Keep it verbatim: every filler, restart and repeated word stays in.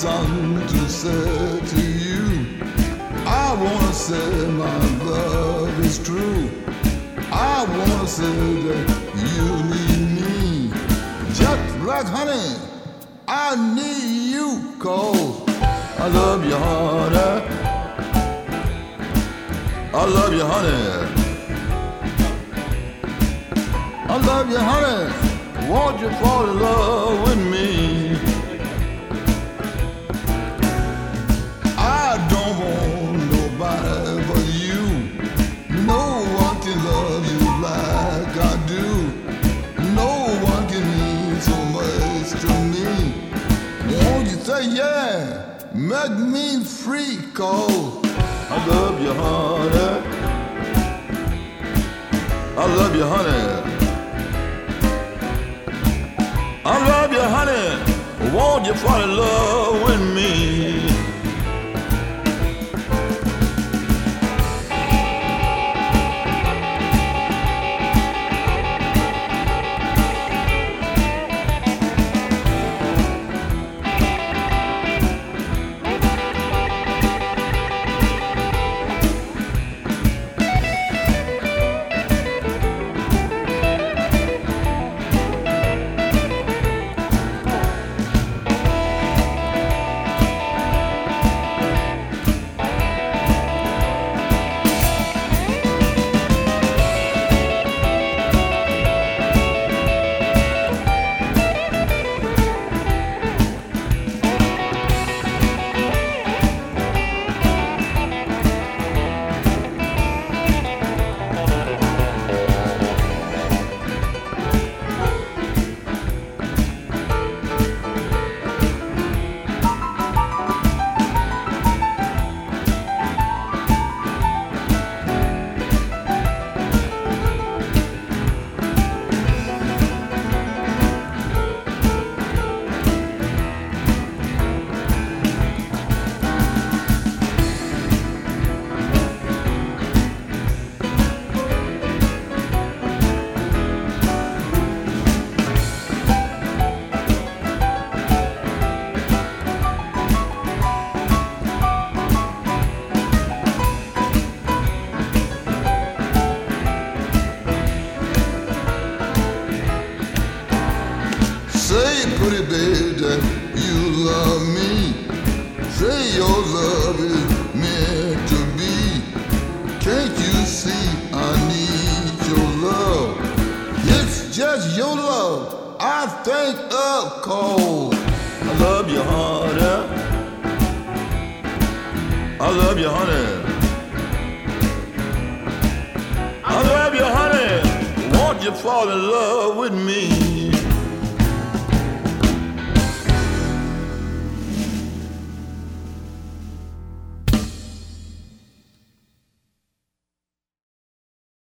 something to say to you. I wanna say my love is true. I wanna say that you need me. Just like honey, I need you, 'cause I love you, honey. I love you, honey. I love you, honey. Won't you fall in love with me? I don't want nobody but you. No one can love you like I do. No one can mean so much to me. Won't you say yeah? Make me free, 'cause I love you, honey. I love you, honey. I love you, honey. Won't you fall in love with me? Say, pretty baby, that you love me. Say your love is meant to be. Can't you see I need your love? It's just your love I think of, 'cause I love you, honey. I love you, honey. I love you, honey. Won't you fall in love with me?